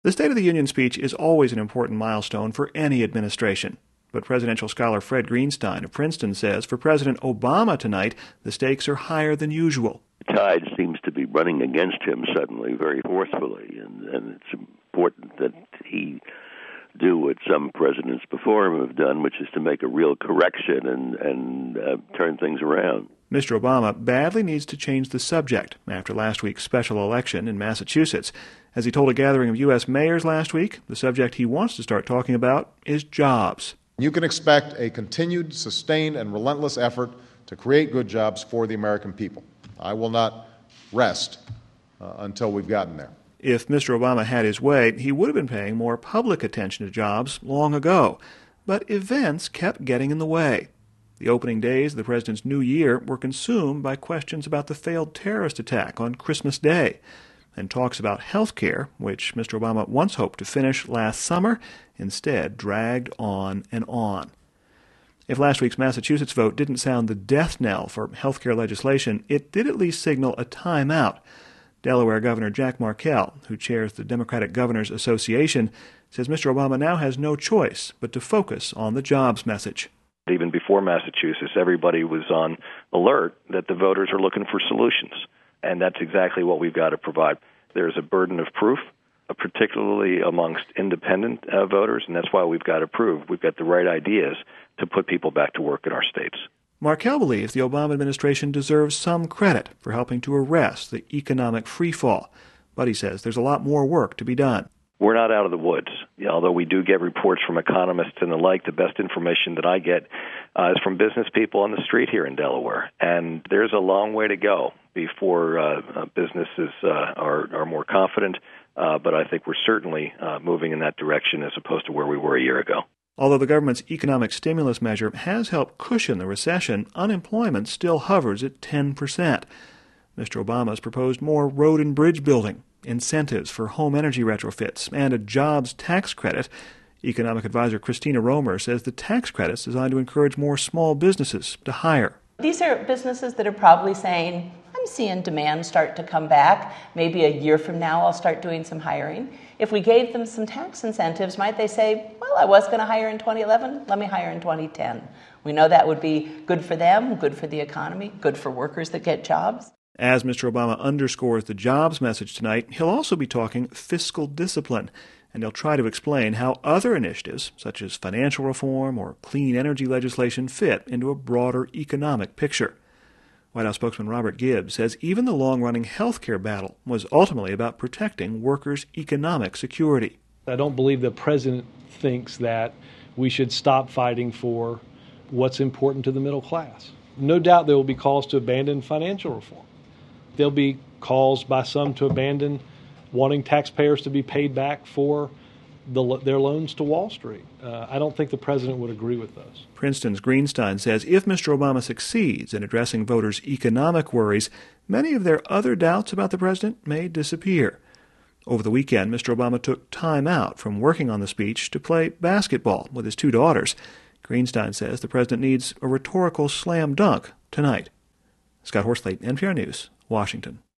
The State of the Union speech is always an important milestone for any administration. But presidential scholar Fred Greenstein of Princeton says for President Obama tonight, the stakes are higher than usual. The tide seems to be running against him suddenly, very forcefully, and it's important that he do what some presidents before him have done, which is to make a real correction and turn things around. Mr. Obama badly needs to change the subject after last week's special election in Massachusetts. As he told a gathering of U.S. mayors last week, the subject he wants to start talking about is jobs. You can expect a continued, sustained, and relentless effort to create good jobs for the American people. I will not rest until we've gotten there. If Mr. Obama had his way, he would have been paying more public attention to jobs long ago. But events kept getting in the way. The opening days of the president's new year were consumed by questions about the failed terrorist attack on Christmas Day, and talks about health care, which Mr. Obama once hoped to finish last summer, instead dragged on and on. If last week's Massachusetts vote didn't sound the death knell for health care legislation, it did at least signal a timeout. Delaware Governor Jack Markell, who chairs the Democratic Governors Association, says Mr. Obama now has no choice but to focus on the jobs message. Even before Massachusetts, everybody was on alert that the voters are looking for solutions, and that's exactly what we've got to provide. There's a burden of proof, particularly amongst independent voters, and that's why we've got to prove we've got the right ideas to put people back to work in our states. Markell believes the Obama administration deserves some credit for helping to arrest the economic freefall, but he says there's a lot more work to be done. We're not out of the woods. Although we do get reports from economists and the like, the best information that I get is from business people on the street here in Delaware. And there's a long way to go before businesses are more confident. But I think we're certainly moving in that direction as opposed to where we were a year ago. Although the government's economic stimulus measure has helped cushion the recession, unemployment still hovers at 10%. Mr. Obama's proposed more road and bridge building, incentives for home energy retrofits, and a jobs tax credit. Economic advisor Christina Romer says the tax credit's designed to encourage more small businesses to hire. These are businesses that are probably saying, I'm seeing demand start to come back. Maybe a year from now I'll start doing some hiring. If we gave them some tax incentives, might they say, well, I was going to hire in 2011, let me hire in 2010. We know that would be good for them, good for the economy, good for workers that get jobs. As Mr. Obama underscores the jobs message tonight, he'll also be talking fiscal discipline, and he'll try to explain how other initiatives, such as financial reform or clean energy legislation, fit into a broader economic picture. White House spokesman Robert Gibbs says even the long-running health care battle was ultimately about protecting workers' economic security. I don't believe the president thinks that we should stop fighting for what's important to the middle class. No doubt there will be calls to abandon financial reform. There'll be calls by some to abandon wanting taxpayers to be paid back for their loans to Wall Street. I don't think the president would agree with those. Princeton's Greenstein says if Mr. Obama succeeds in addressing voters' economic worries, many of their other doubts about the president may disappear. Over the weekend, Mr. Obama took time out from working on the speech to play basketball with his two daughters. Greenstein says the president needs a rhetorical slam dunk tonight. Scott Horsley, NPR News, Washington.